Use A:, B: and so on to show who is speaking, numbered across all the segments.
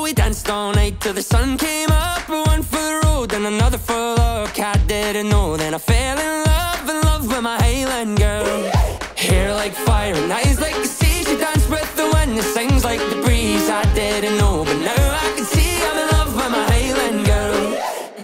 A: we danced all night till the sun came up. One for the road and another for luck. I didn't know, then I fell in love with my Highland girl. Hair like fire and eyes like the sea. She danced with the wind and sings like the breeze. I didn't know, but now I can see I'm in love with my Highland girl.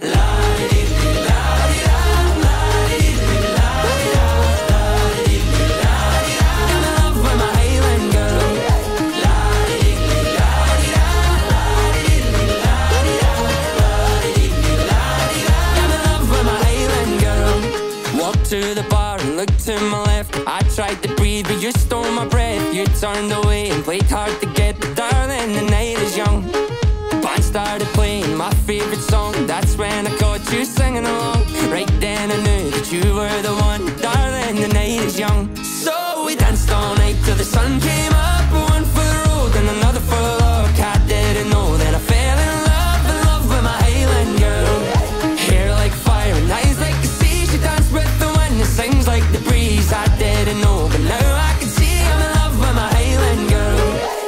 A: To the bar and looked to my left. I tried to breathe but you stole my breath. You turned away and played hard to get. But darling, the night is young. The band started playing my favourite song. That's when I caught you singing along. Right then I knew that you were the one. Darling, the night is young. So we danced all night till the sun came up. One for the road and another for luck. I didn't know that I fell in love with my Highland girl. Hair like fire and eyes like the sea. She danced with the wind and sings like the breeze. I didn't know, but now I can see I'm in love with my Highland girl.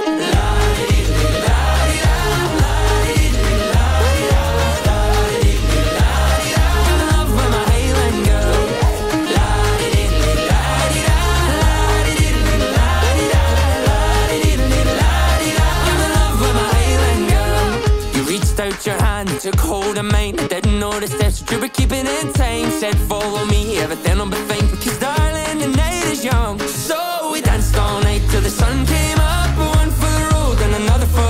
A: Out your hand, took hold of mine. I didn't know the steps that you were keeping in time. Said follow me, everything will be fine. Cause darling, the night is young. So we danced all night till the sun came up. One for the road and another for